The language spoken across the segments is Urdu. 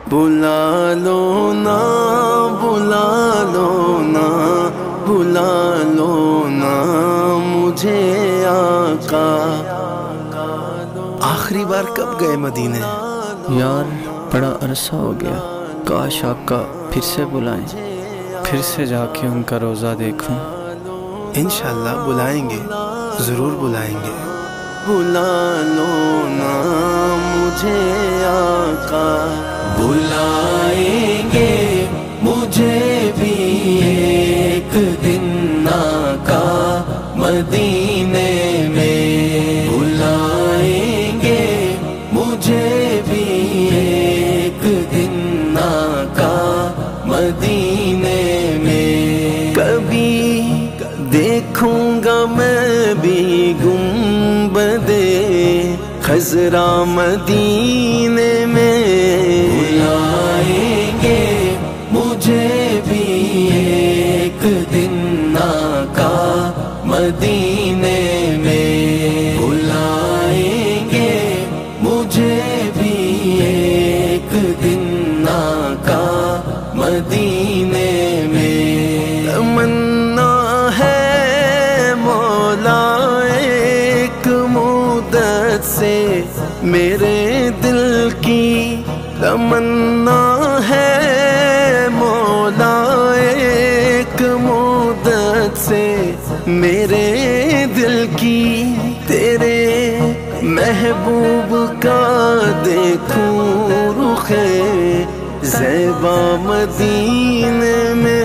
بلا لو نا بلا لو نا بلا لو نا مجھے آقا۔ آخری بار کب گئے مدینے؟ یار بڑا عرصہ ہو گیا، کاش آقا پھر سے بلائیں، پھر سے جا کے ان کا روزہ دیکھوں۔ انشاءاللہ بلائیں گے، ضرور بلائیں گے۔ بلا لو نا مجھے آقا، بلائیں گے مجھے بھی ایک دن آقا مدینے میں، بلائیں گے مجھے بھی ایک دن آقا مدینے میں۔ کبھی دیکھوں گا میں بھی گنبد خضرا مدینے میں، بلائیں گے مجھے بھی ایک دن آقا مدینے میں، بلائیں گے مجھے بھی ایک دن آقا مدینے میں۔ تمنا ہے مولا ایک مدت سے میرے دل کی، تمنا ہے مولا ایک مدت سے میرے دل کی، تیرے محبوب کا دیکھوں رخ زیبا مدینے میں۔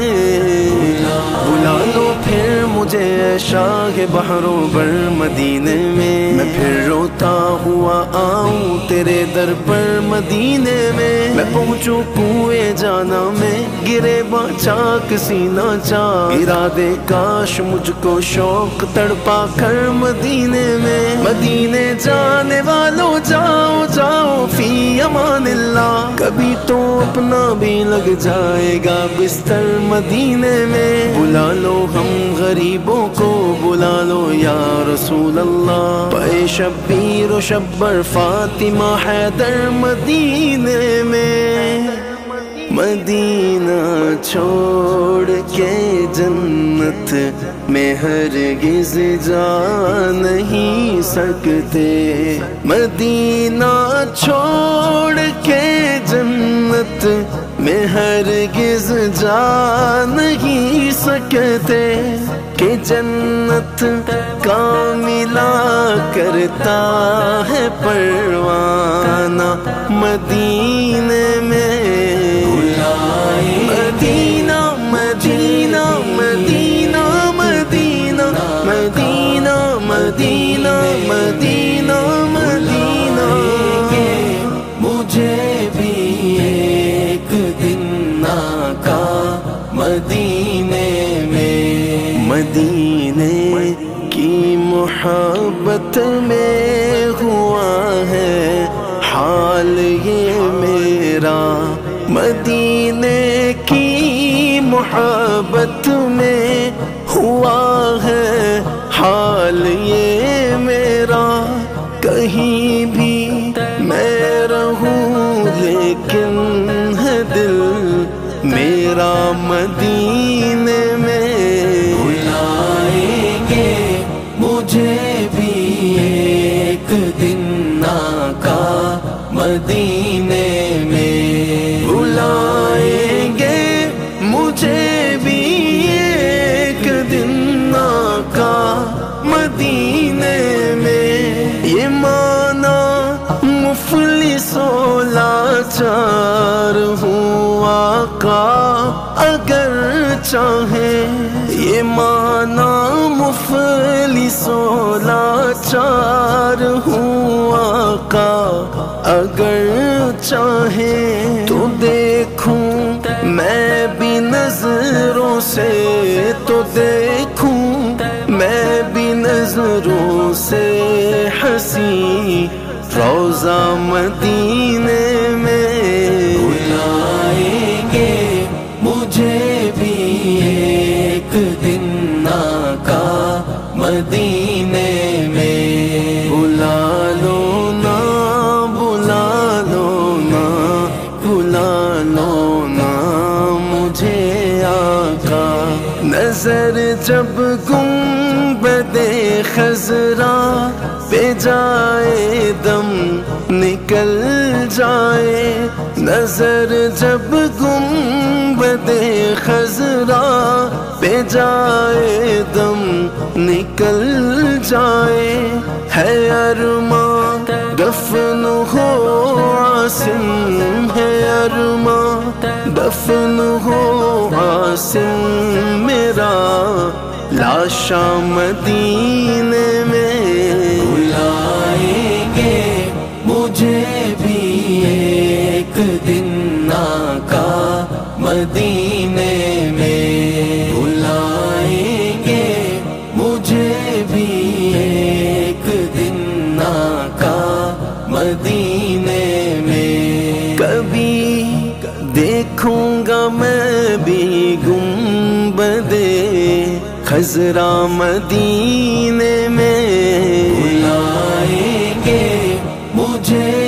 بلا لو پھر مجھے شاہ بحر و بر مدینے میں پھر روتا ہوا آؤں تیرے در پر مدینے میں پہنچوں کوئے جانا میں گرے چاک سینہ چاک گرا دے کاش مجھ کو شوق تڑپا کر مدینے میں۔ مدینے جانے والوں جاؤ جاؤ فی امان اللہ، کبھی تو اپنا بھی لگ جائے گا بستر مدینے میں۔ بلا لو ہم غریبوں کو بلا لو یا رسول اللہ، پے شبیر و شبر فاطمہ حیدر مدینے میں۔ مدینہ چھوڑ کے جنت میں ہرگز جا نہیں سکتے، مدینہ چھوڑ کے جنت میں ہرگز جا نہیں سکتے، کہ جنت کا ملا کرتا ہے پروانہ مدینے میں۔ مدینہ مدینہ مدینہ مدینہ مدینہ مدینہ مدینہ مدینہ، مجھے بھی ایک دن آقا مدینے میں۔ مدینے کی محبت میں ہوا ہے حال یہ میرا، مدینے کی محبت میں ہوا ہے حال یہ میرا، کہیں بھی میں رہوں لیکن ہے دل میرا مدینے میں۔ بلائیں گے مجھے بھی ایک دن آقا مدینے میں، بلائیں گے مجھے بھی ایک دن آقا مدینے میں۔ یہ مانا مفلس و لاچار ہوں آقا اگر چاہیں، یہ مانا مفلس و لاچار ہوں آقا اگر چاہیں، تو دیکھوں میں بھی نظروں سے، تو دیکھوں میں بھی نظروں سے حسین روضہ مدینے میں۔ بلائیں گے مجھے بھی ایک دن آقا مدینے میں، بلا لو نا بلا لو نا بلا جب گنبد خضرا پہ جائے دم نکل جائے، نظر جب گنبد خضرا پہ جائے دم نکل جائے، ہے ارماں دفن ہو عاصم، ہے ارماں دفن ہو عاصم میرا، لاشا مدینے میں بلائیں گے مجھے بھی ایک دن آقا مدینے میں، بلائیں گے مجھے بھی ایک دن آقا مدینے میں، کبھی دیکھوں گا میں بھی گنبد خضرا مدینے میں، بلائیں گے مجھے